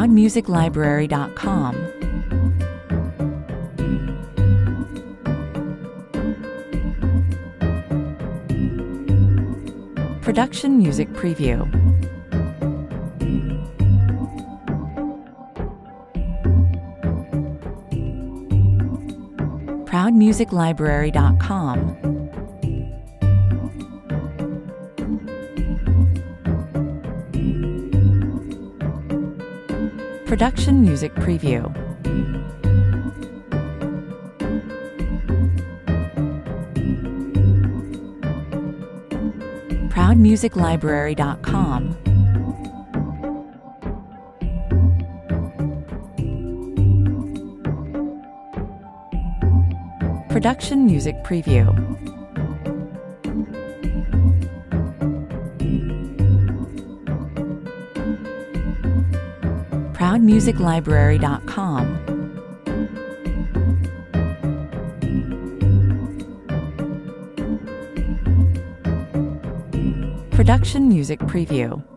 ProudMusicLibrary.com. Production Music Preview. ProudMusicLibrary.com. Production Music Preview. ProudMusicLibrary.com. Production Music Preview. ProudMusicLibrary.com. Production Music Preview.